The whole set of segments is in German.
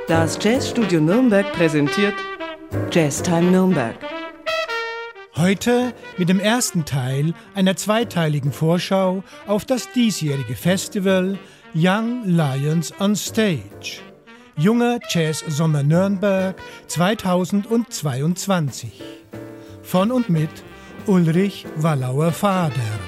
Das Jazzstudio Nürnberg präsentiert Jazztime Nürnberg. Heute mit dem ersten Teil einer zweiteiligen Vorschau auf das diesjährige Festival Young Lions on Stage. Junger Jazz Sommer Nürnberg 2022. Von und mit Ulrich Wallauer-Fader.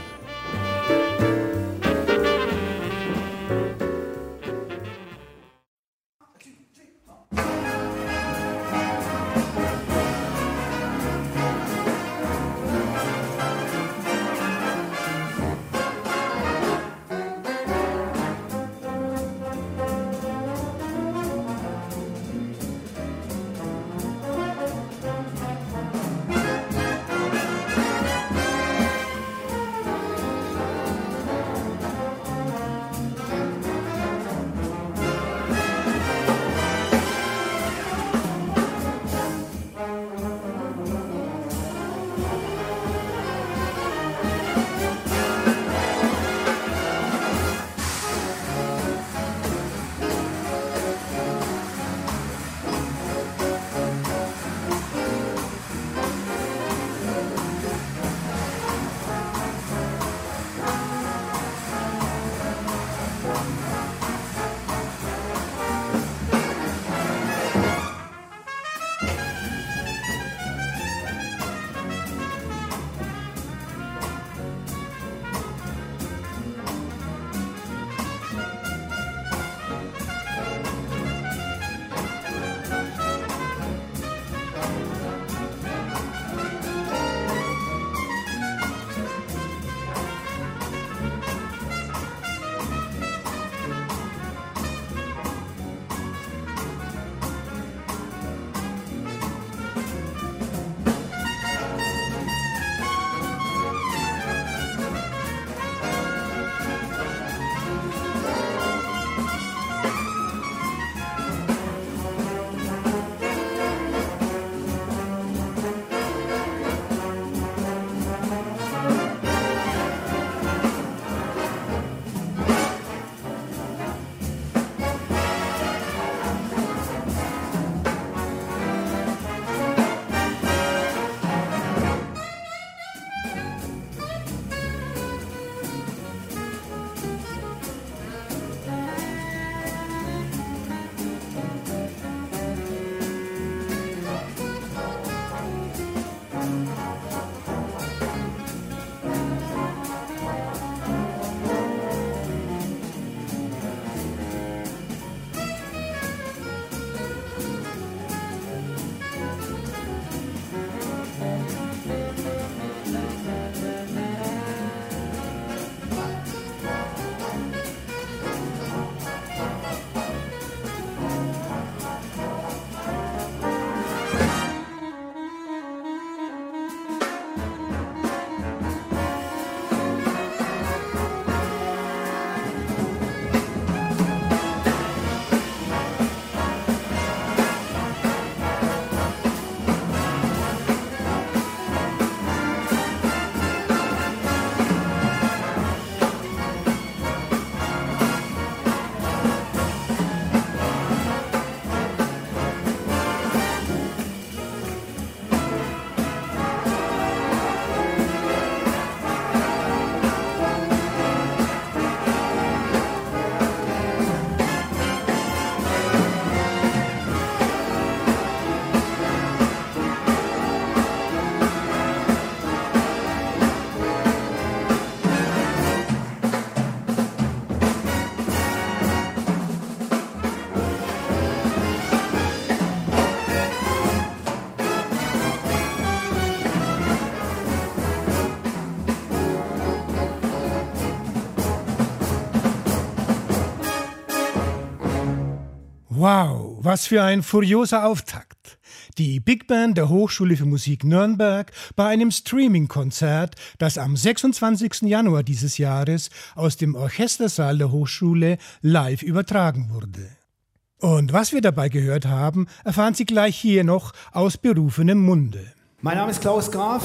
Wow, was für ein furioser Auftakt. Die Big Band der Hochschule für Musik Nürnberg bei einem Streaming-Konzert, das am 26. Januar dieses Jahres aus dem Orchestersaal der Hochschule live übertragen wurde. Und was wir dabei gehört haben, erfahren Sie gleich hier noch aus berufenem Munde. Mein Name ist Klaus Graf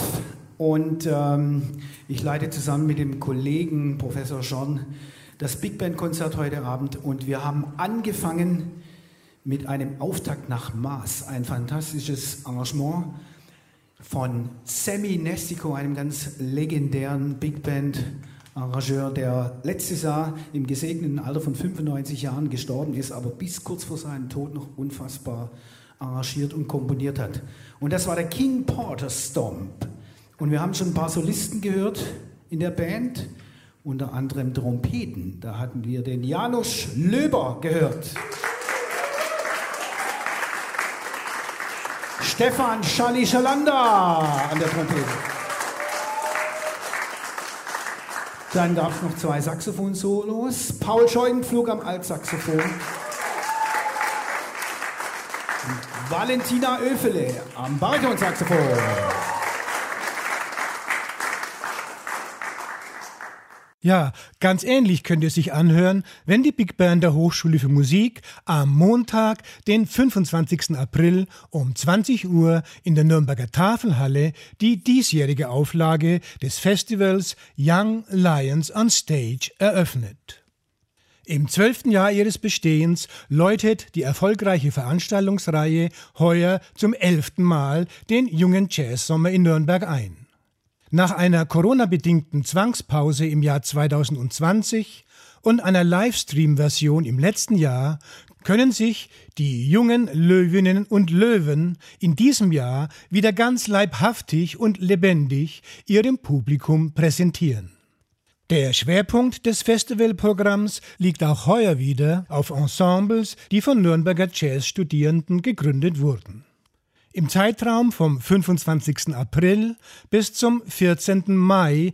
und ich leite zusammen mit dem Kollegen Professor Schorn das Big Band Konzert heute Abend und wir haben angefangen mit einem Auftakt nach Maß. Ein fantastisches Arrangement von Sammy Nestico, einem ganz legendären Big Band-Arrangeur, der letztes Jahr im gesegneten Alter von 95 Jahren gestorben ist, aber bis kurz vor seinem Tod noch unfassbar arrangiert und komponiert hat. Und das war der King Porter Stomp. Und wir haben schon ein paar Solisten gehört in der Band, unter anderem Trompeten. Da hatten wir den Janusz Löber gehört. Stefan Schali-Schalander an der Trompete. Dann gab es noch 2 Saxophon-Solos. Paul Scheudenpflug am Altsaxophon. Und Valentina Oefele am Baritonsaxophon. Ja, ganz ähnlich könnt ihr sich anhören, wenn die Big Band der Hochschule für Musik am Montag, den 25. April um 20 Uhr in der Nürnberger Tafelhalle die diesjährige Auflage des Festivals Young Lions on Stage eröffnet. Im 12. Jahr ihres Bestehens läutet die erfolgreiche Veranstaltungsreihe heuer zum 11. Mal den jungen Jazzsommer in Nürnberg ein. Nach einer Corona-bedingten Zwangspause im Jahr 2020 und einer Livestream-Version im letzten Jahr können sich die jungen Löwinnen und Löwen in diesem Jahr wieder ganz leibhaftig und lebendig ihrem Publikum präsentieren. Der Schwerpunkt des Festivalprogramms liegt auch heuer wieder auf Ensembles, die von Nürnberger Jazzstudierenden gegründet wurden. Im Zeitraum vom 25. April bis zum 14. Mai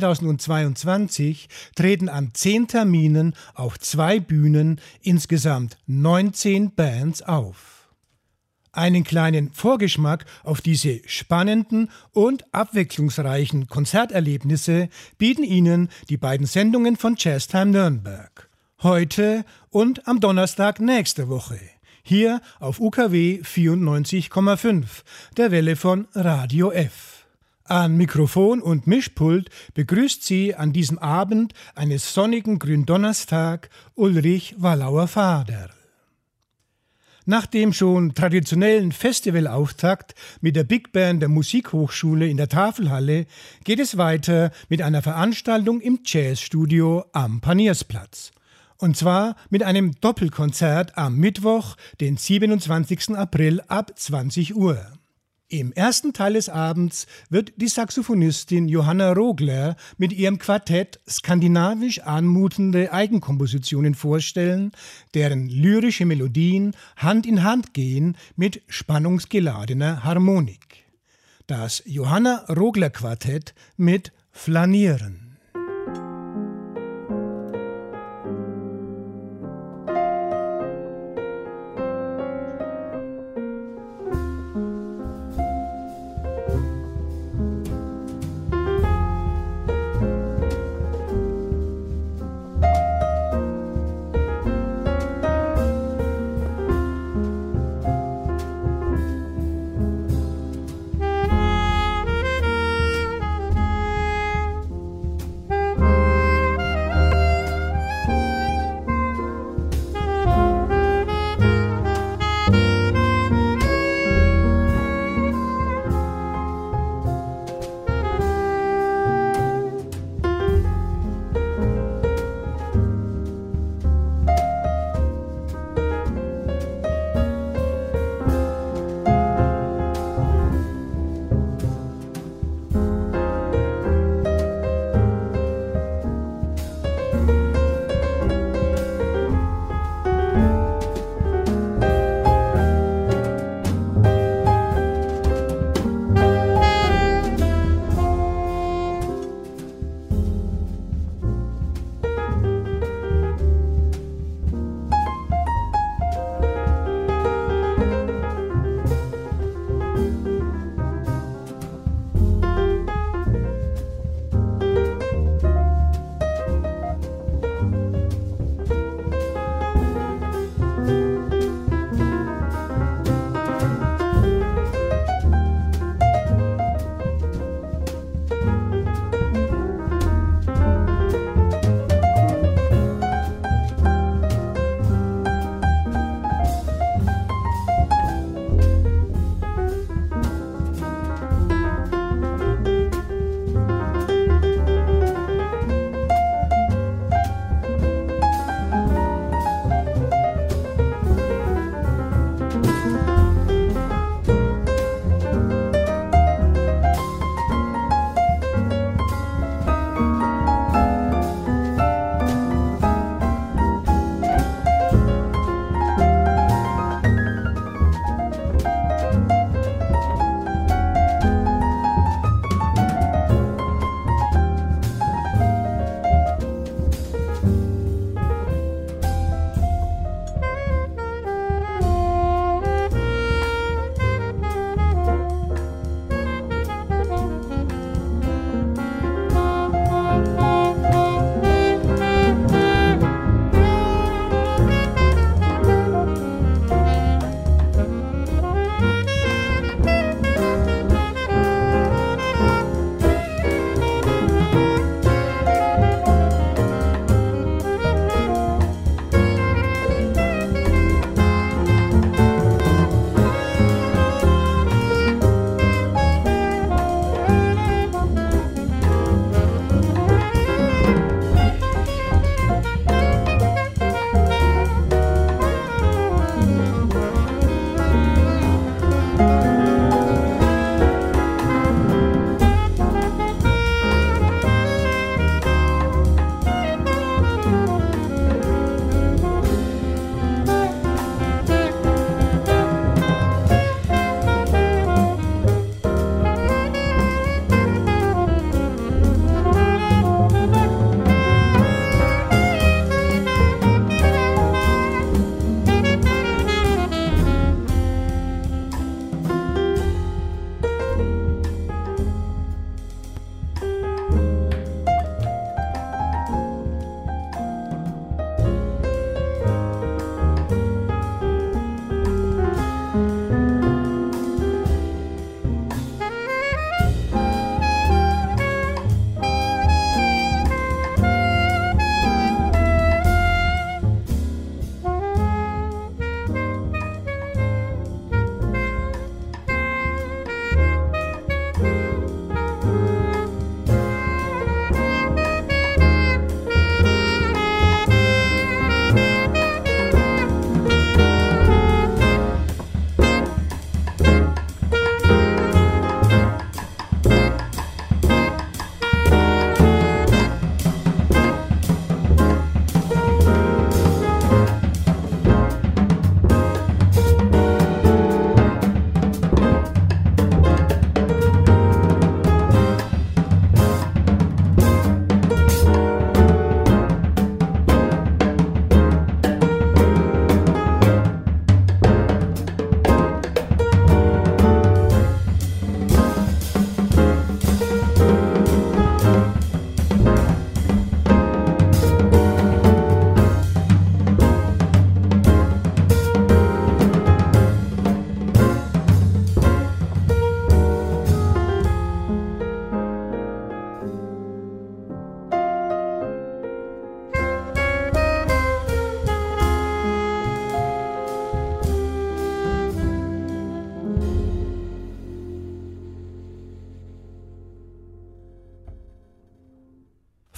2022 treten an 10 Terminen auf 2 Bühnen insgesamt 19 Bands auf. Einen kleinen Vorgeschmack auf diese spannenden und abwechslungsreichen Konzerterlebnisse bieten Ihnen die beiden Sendungen von Jazztime Nürnberg. Heute und am Donnerstag nächste Woche. Hier auf UKW 94,5, der Welle von Radio F. An Mikrofon und Mischpult begrüßt Sie an diesem Abend eines sonnigen Gründonnerstag Ulrich Wallauer-Faderl. Nach dem schon traditionellen Festivalauftakt mit der Big Band der Musikhochschule in der Tafelhalle geht es weiter mit einer Veranstaltung im Jazzstudio am Paniersplatz. Und zwar mit einem Doppelkonzert am Mittwoch, den 27. April ab 20 Uhr. Im ersten Teil des Abends wird die Saxophonistin Johanna Rogler mit ihrem Quartett skandinavisch anmutende Eigenkompositionen vorstellen, deren lyrische Melodien Hand in Hand gehen mit spannungsgeladener Harmonik. Das Johanna Rogler Quartett mit Flanieren.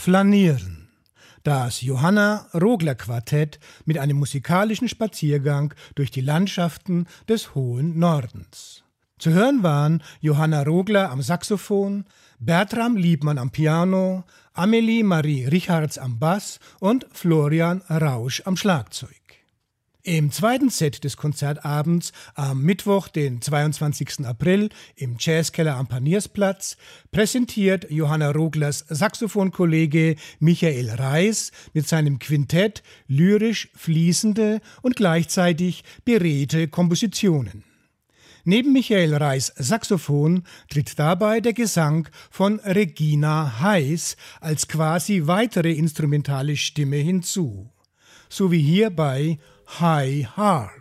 Flanieren. Das Johanna Rogler Quartett mit einem musikalischen Spaziergang durch die Landschaften des hohen Nordens. Zu hören waren Johanna Rogler am Saxophon, Bertram Liebmann am Piano, Amelie Marie Richards am Bass und Florian Rausch am Schlagzeug. Im zweiten Set des Konzertabends am Mittwoch, den 22. April im Jazzkeller am Paniersplatz, präsentiert Johanna Roglers Saxophonkollege Michael Reis mit seinem Quintett lyrisch fließende und gleichzeitig beredte Kompositionen. Neben Michael Reis' Saxophon tritt dabei der Gesang von Regina Heiß als quasi weitere instrumentale Stimme hinzu. So wie hier bei High Heart.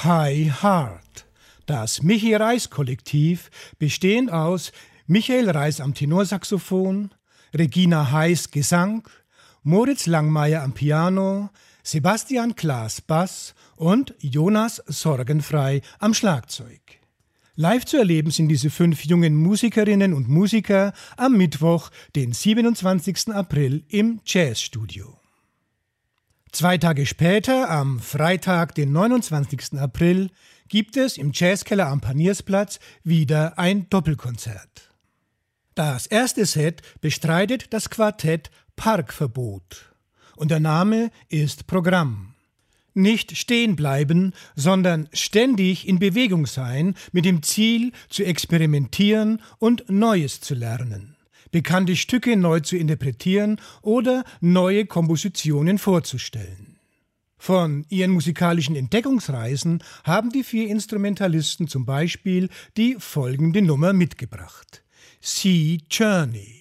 High Heart. Das Michi Reis Kollektiv, bestehend aus Michael Reis am Tenorsaxophon, Regina Heiß Gesang, Moritz Langmeier am Piano, Sebastian Klaas Bass und Jonas Sorgenfrei am Schlagzeug. Live zu erleben sind diese 5 jungen Musikerinnen und Musiker am Mittwoch, den 27. April im Jazzstudio. 2 Tage später, am Freitag, den 29. April, gibt es im Jazzkeller am Paniersplatz wieder ein Doppelkonzert. Das erste Set bestreitet das Quartett Parkverbot und der Name ist Programm. Nicht stehen bleiben, sondern ständig in Bewegung sein, mit dem Ziel zu experimentieren und Neues zu lernen, bekannte Stücke neu zu interpretieren oder neue Kompositionen vorzustellen. Von ihren musikalischen Entdeckungsreisen haben die 4 Instrumentalisten zum Beispiel die folgende Nummer mitgebracht: Sea Journey.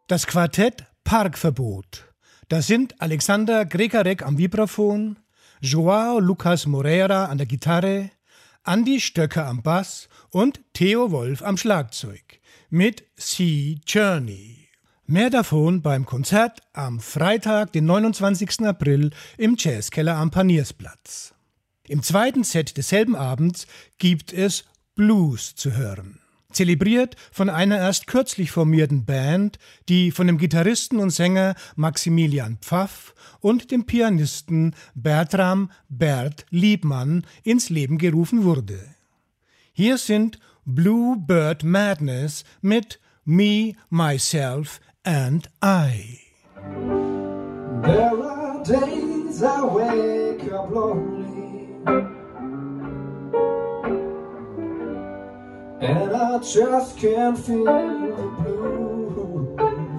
Das Quartett Parkverbot. Das sind Alexander Grekarek am Vibraphon, Joao Lucas Moreira an der Gitarre, Andi Stöcker am Bass und Theo Wolf am Schlagzeug mit Sea Journey. Mehr davon beim Konzert am Freitag, den 29. April im Jazzkeller am Paniersplatz. Im zweiten Set desselben Abends gibt es Blues zu hören. Zelebriert von einer erst kürzlich formierten Band, die von dem Gitarristen und Sänger Maximilian Pfaff und dem Pianisten Bertram Bert Liebmann ins Leben gerufen wurde. Hier sind Bluebird Madness mit Me, Myself and I. There are days I wake up lonely and I just can't feel the blues.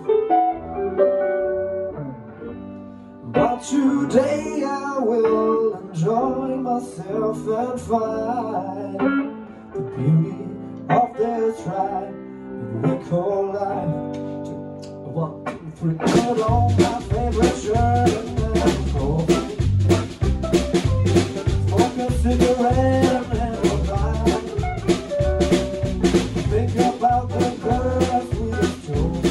But today I will enjoy myself and find the beauty of this ride that we call life. 1, 2, 3, put on my favorite shirt and then go smoke a cigarette and then go by. Think about the girls we have told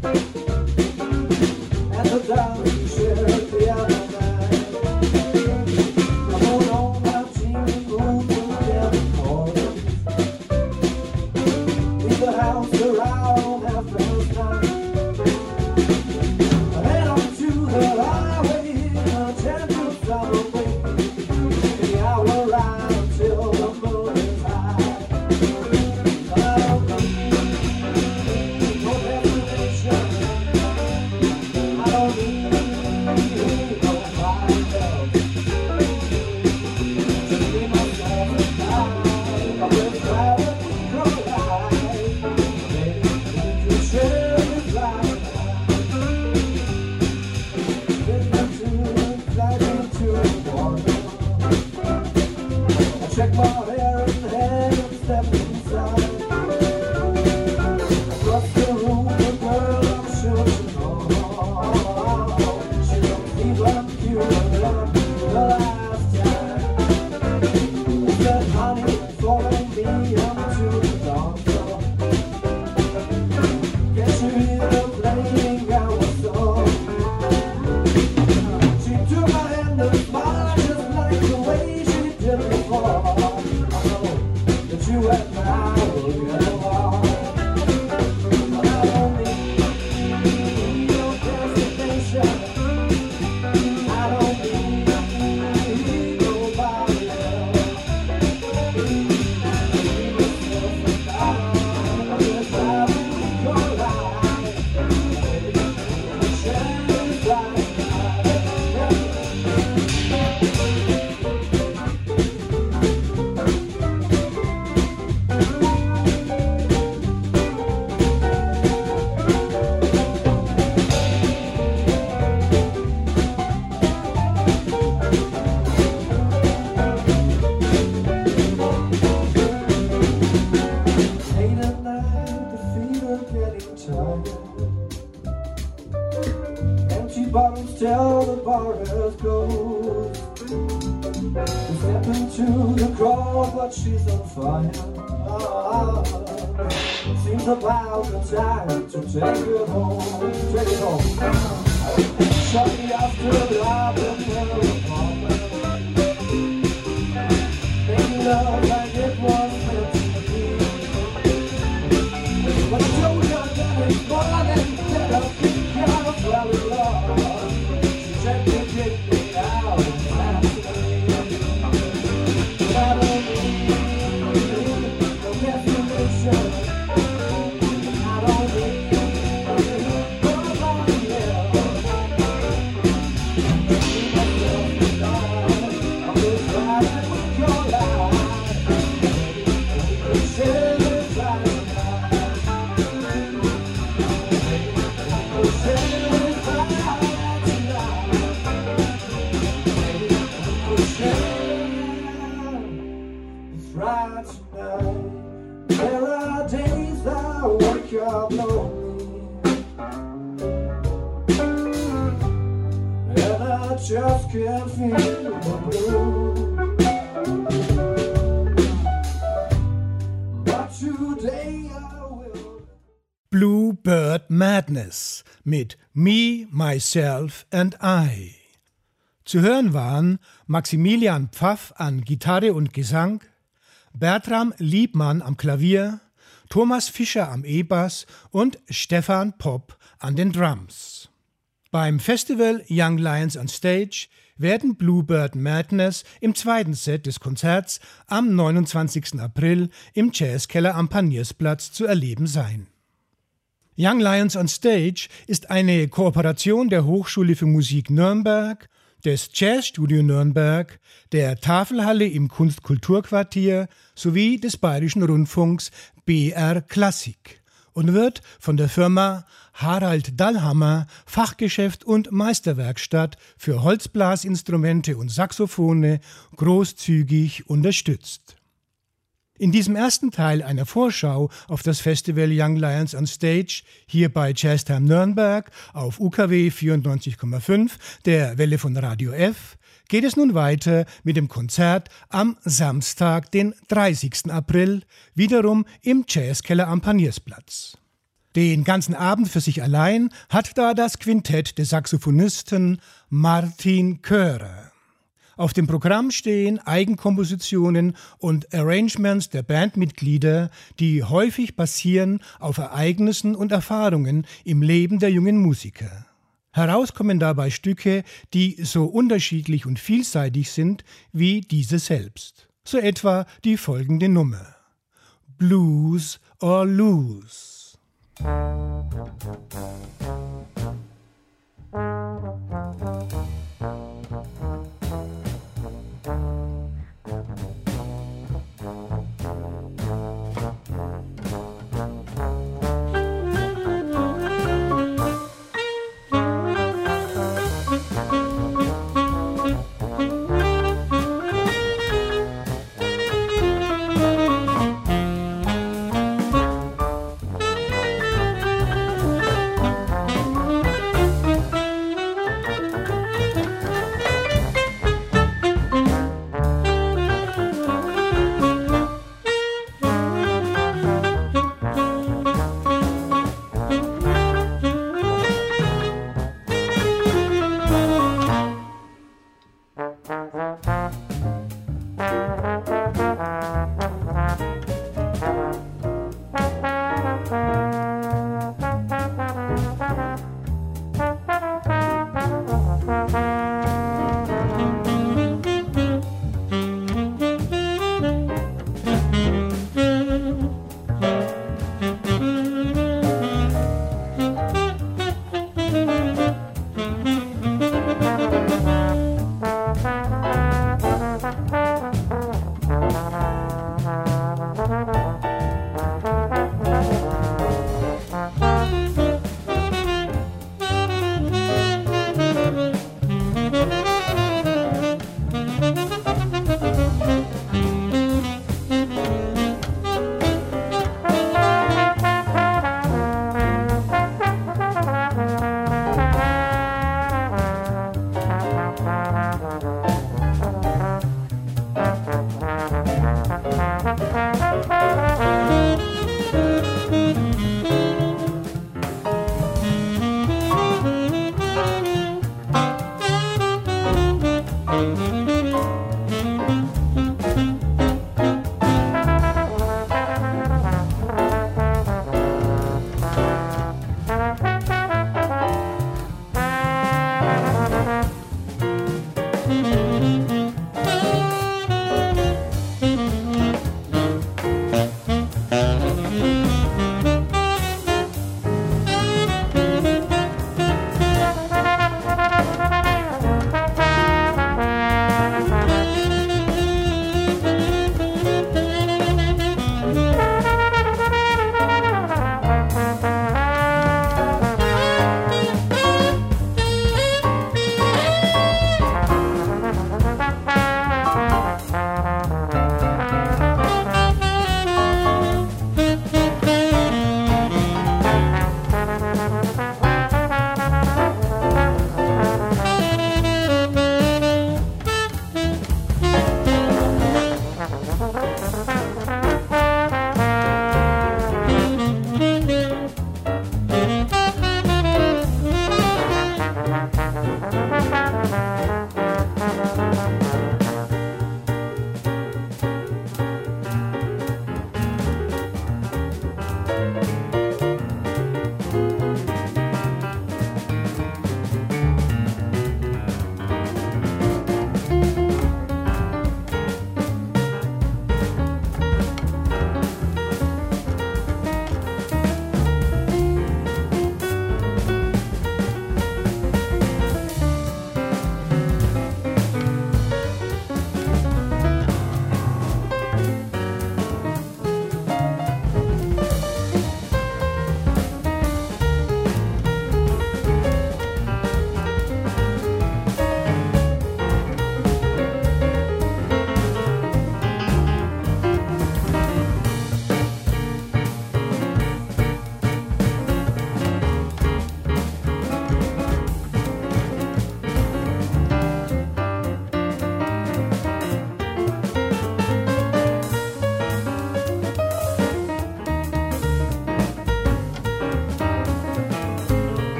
and the dollars we shared the other night. I put on my jeans and move together corners. Leave the house around after the night. I head on to the highway in a gentle summer wind. The hour ride until the moon is high. Check my hair and head and step inside. Across the room, the girl I'm sure she knows. She don't even cure the last time. She said, honey, follow me unto the dawn. Can't you hear them playing our song? She took my hand and smiled just like the way she did before. You and I will get along. I don't need no destination. I don't need nobody else. I'm just having your life. Change like bottles tell the bar is closed. We step into the crowd, but she's on fire. Seems about the time to take it home. Take it home. Shortly after the album and the apartment, making love like it was meant to be. But I told her that it's more than that I think I fell in love. She gently kicked me out and passed away. But I don't need no definition. I don't need nobody else. I'm just riding with your life. Share this life. There are days I wake up lonely can feel the blue. But today I will. Bluebird Madness mit Me, Myself and I. Zu hören waren Maximilian Pfaff an Gitarre und Gesang, Bertram Liebmann am Klavier, Thomas Fischer am E-Bass und Stefan Popp an den Drums. Beim Festival Young Lions on Stage werden Bluebird Madness im zweiten Set des Konzerts am 29. April im Jazzkeller am Paniersplatz zu erleben sein. Young Lions on Stage ist eine Kooperation der Hochschule für Musik Nürnberg, des Jazzstudio Nürnberg, der Tafelhalle im Kunstkulturquartier sowie des Bayerischen Rundfunks BR Klassik und wird von der Firma Harald Dallhammer Fachgeschäft und Meisterwerkstatt für Holzblasinstrumente und Saxophone großzügig unterstützt. In diesem ersten Teil einer Vorschau auf das Festival Young Lions on Stage hier bei Jazztime Nürnberg auf UKW 94,5 der Welle von Radio F geht es nun weiter mit dem Konzert am Samstag, den 30. April, wiederum im Jazzkeller am Paniersplatz. Den ganzen Abend für sich allein hat da das Quintett des Saxophonisten Martin Köhrer. Auf dem Programm stehen Eigenkompositionen und Arrangements der Bandmitglieder, die häufig basieren auf Ereignissen und Erfahrungen im Leben der jungen Musiker. Herauskommen dabei Stücke, die so unterschiedlich und vielseitig sind wie diese selbst. So etwa die folgende Nummer: Blues or Lose.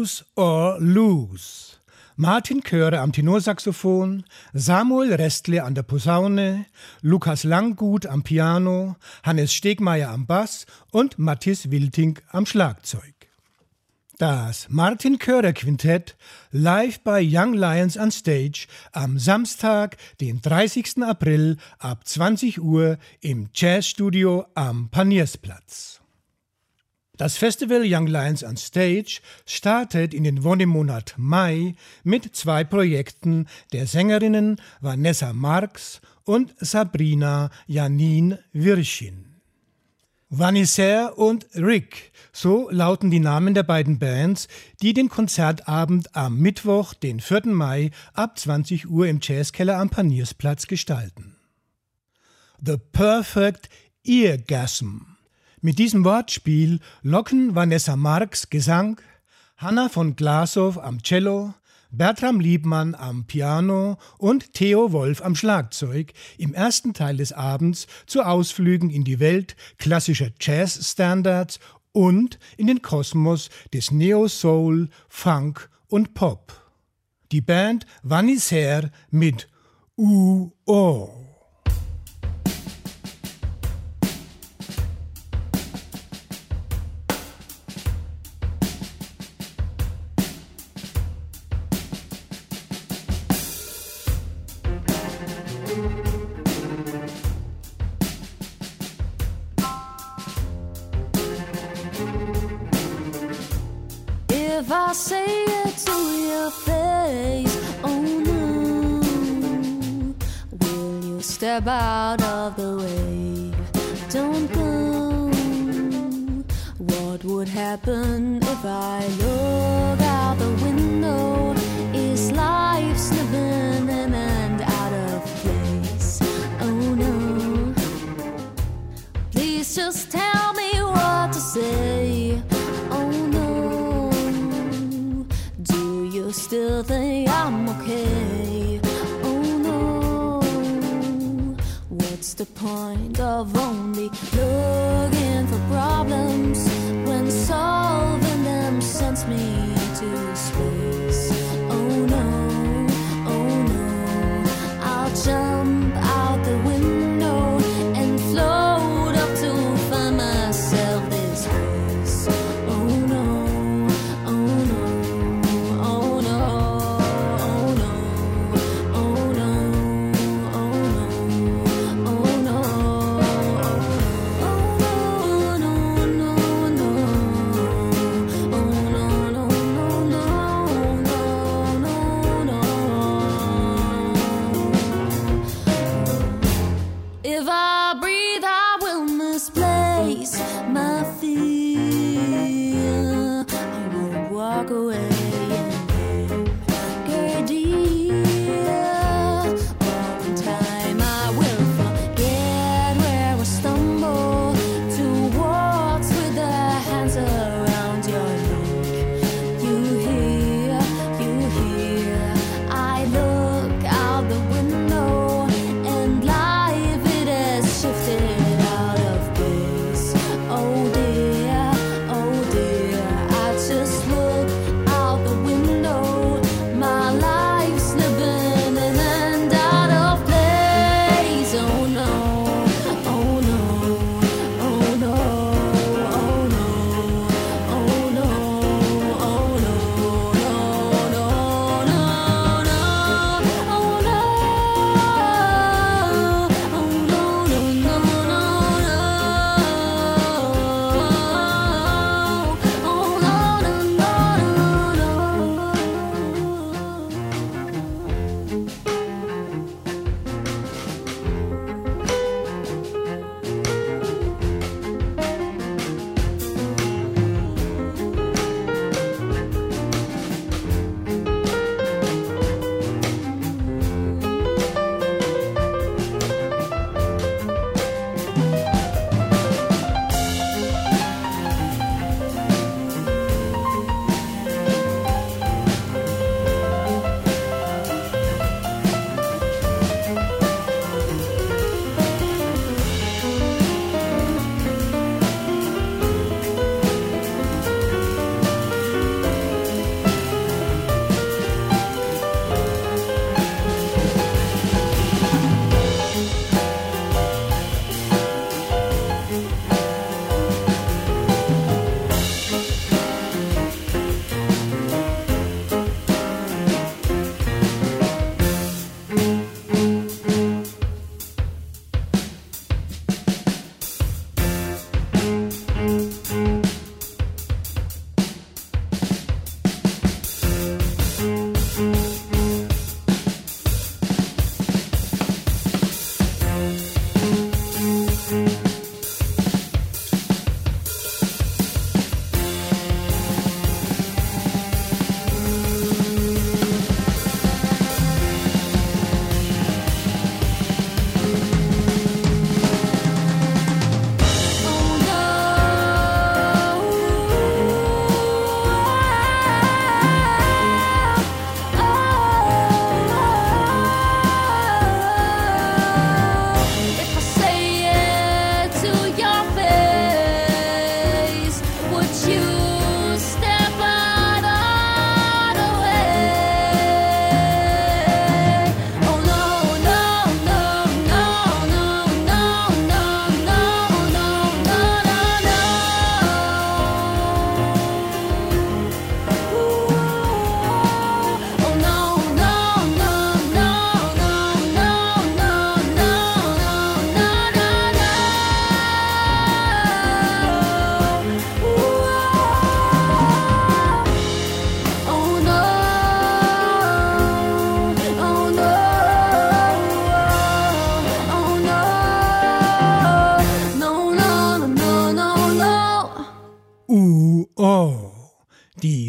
Use or Lose. Martin Köhre am Tenorsaxophon, Samuel Restle an der Posaune, Lukas Langgut am Piano, Hannes Stegmeier am Bass und Mathis Wilting am Schlagzeug. Das Martin Köhre Quintett live bei Young Lions on Stage am Samstag, den 30. April ab 20 Uhr im Jazzstudio am Paniersplatz. Das Festival Young Lions on Stage startet in den Wonnemonat Mai mit 2 Projekten der Sängerinnen Vanessa Marx und Sabrina Janine Wirschin. Vanessa und Rick, so lauten die Namen der beiden Bands, die den Konzertabend am Mittwoch, den 4. Mai ab 20 Uhr im Jazzkeller am Paniersplatz gestalten. The Perfect Eargasm. Mit diesem Wortspiel locken Vanessa Marx Gesang, Hanna von Glasow am Cello, Bertram Liebmann am Piano und Theo Wolf am Schlagzeug im ersten Teil des Abends zu Ausflügen in die Welt klassischer Jazz-Standards und in den Kosmos des Neo-Soul, Funk und Pop. Die Band Vanessa mit U-O. If I say it to your face, oh no, will you step out of the way? Don't go. What would happen if I look out the window? Is life slipping in and out of place? Oh no, please just tell me what to say. Oh no, you still think I'm okay? Oh no, what's the point of only looking for problems when solving them sends me to space? Oh no, I'll jump out the window and float up to find myself this place. Oh no, oh no. If I breathe, I will misplace my fear. I won't walk away and get dear. All in time, I will forget where I stumble to walks with the hands around your neck. You hear, I look out the window and life shifted out of place. Oh dear, I just look out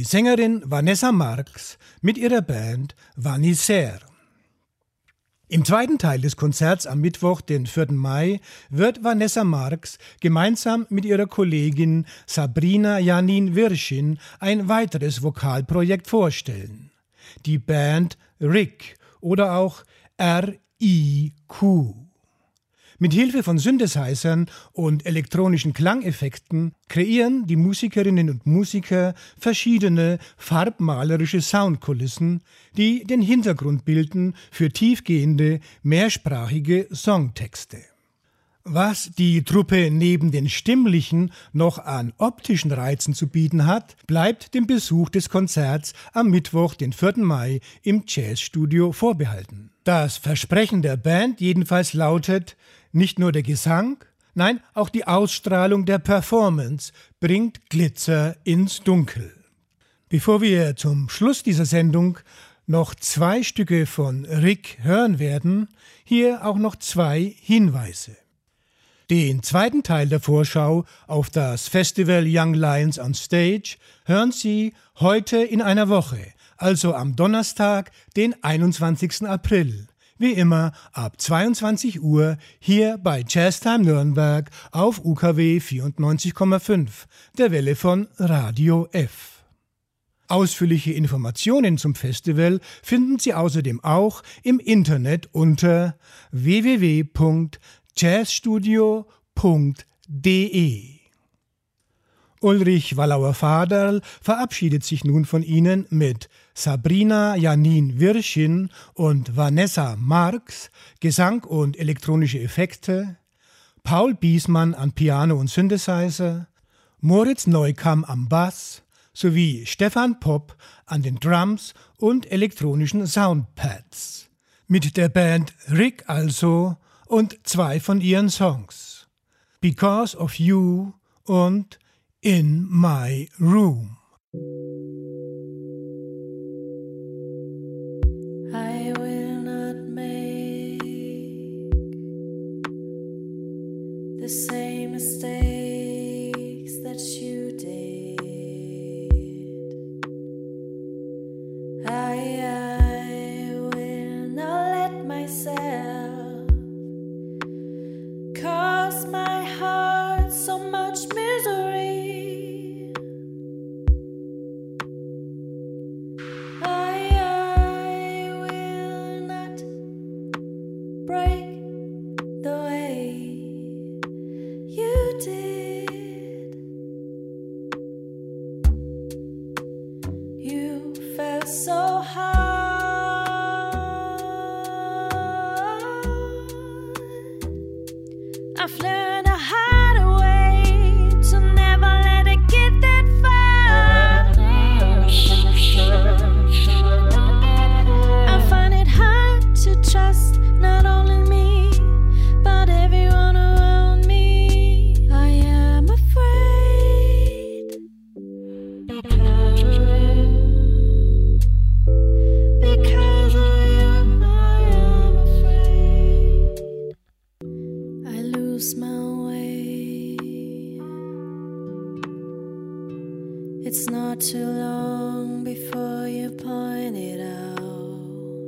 Sängerin Vanessa Marks mit ihrer Band Vanisser. Im zweiten Teil des Konzerts am Mittwoch, den 4. Mai, wird Vanessa Marks gemeinsam mit ihrer Kollegin Sabrina Janin Wirschin ein weiteres Vokalprojekt vorstellen. Die Band Rick oder auch R.I.Q. Mit Hilfe von Synthesizern und elektronischen Klangeffekten kreieren die Musikerinnen und Musiker verschiedene farbmalerische Soundkulissen, die den Hintergrund bilden für tiefgehende, mehrsprachige Songtexte. Was die Truppe neben den stimmlichen noch an optischen Reizen zu bieten hat, bleibt dem Besuch des Konzerts am Mittwoch, den 4. Mai, im Jazzstudio vorbehalten. Das Versprechen der Band jedenfalls lautet: Nicht nur der Gesang, nein, auch die Ausstrahlung der Performance bringt Glitzer ins Dunkel. Bevor wir zum Schluss dieser Sendung noch 2 Stücke von Rick hören werden, hier auch noch 2 Hinweise. Den zweiten Teil der Vorschau auf das Festival Young Lions on Stage hören Sie heute in einer Woche, also am Donnerstag, den 21. April. Wie immer ab 22 Uhr hier bei Jazztime Nürnberg auf UKW 94,5, der Welle von Radio F. Ausführliche Informationen zum Festival finden Sie außerdem auch im Internet unter www.jazzstudio.de. Ulrich Wallauer-Vaderl verabschiedet sich nun von Ihnen mit Sabrina Janin Wirschin und Vanessa Marks, Gesang und elektronische Effekte, Paul Biesmann an Piano und Synthesizer, Moritz Neukamm am Bass sowie Stefan Popp an den Drums und elektronischen Soundpads. Mit der Band Rick also und 2 von ihren Songs: Because of You und In My Room. I will not make the same mistakes that you did. I will not let myself cause my heart so much misery. It's not too long before you point it out.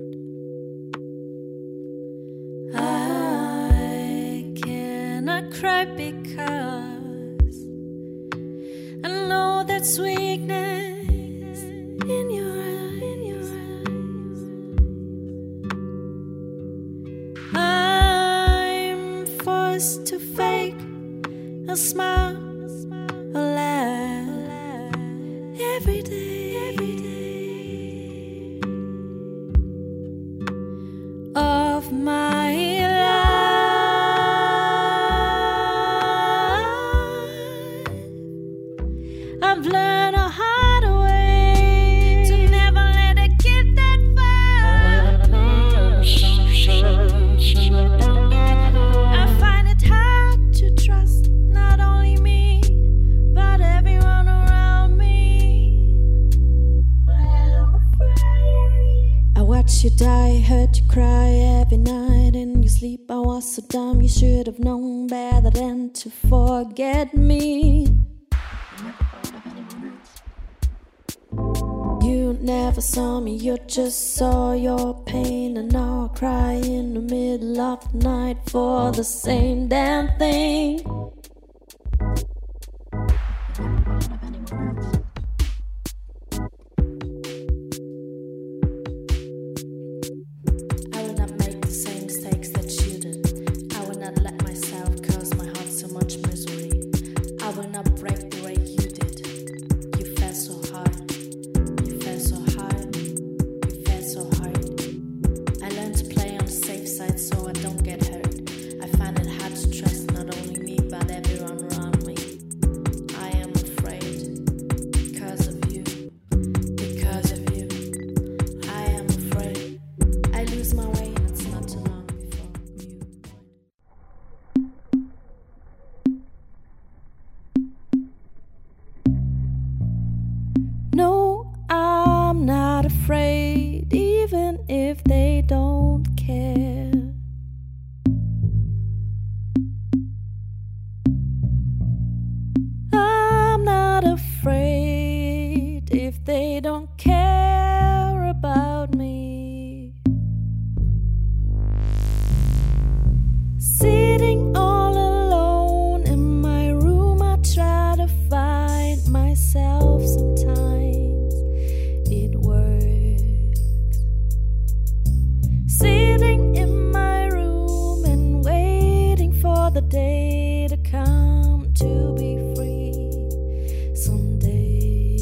I cannot cry because I know that's weakness in your eyes. I'm forced to fake a smile, a laugh every day. Of my life, I've learned a hard way to never let it get that far. I find it hard to trust not only me, but everyone around me. I am afraid. I watched you die, heard you cry every night in your sleep. I was so dumb, you should have known better than to forget me. You never saw me, you just saw your pain. And now I cry in the middle of the night for the same damn thing. I will not make the same mistakes that you did. I will not let myself cause my heart so much misery. I will not break the way you did. You fell so hard. You fell so hard. You fell so hard. I learned to play on the safe side so I don't get hurt. I find it hard to trust not only me but everyone around me. I am afraid because of you. Because of you. I am afraid. I lose my way and it's not too long before you. No, I'm not afraid, even if they don't care. I'm not afraid if they don't care about me. Sitting all alone in my room, I try to find myself. Sometimes it works. Sitting in my room and waiting for the day to come to be free someday.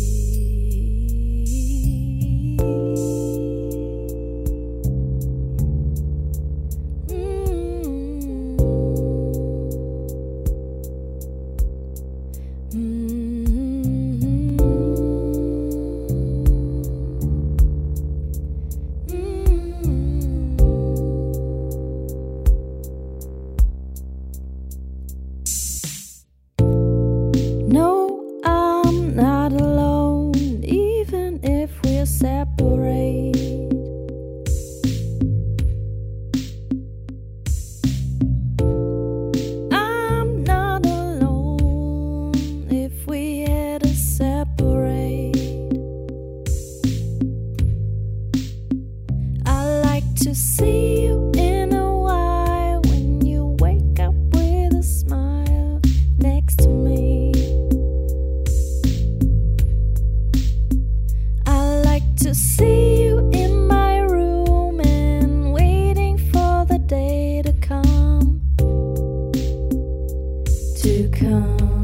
No, I'm not alone, even if we're separated. I'm not alone if we had to separate. I like to see you in a while when you wake up with a smile next to me. I like to see you in my room and waiting for the day to come. To come.